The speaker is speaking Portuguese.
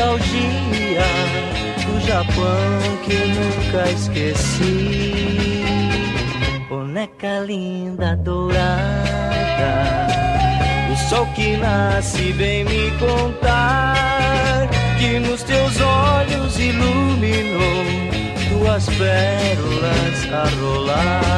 nostalgia do Japão que nunca esqueci. Boneca linda dourada, o sol que nasce vem me contar que nos teus olhos iluminou duas pérolas a rolar.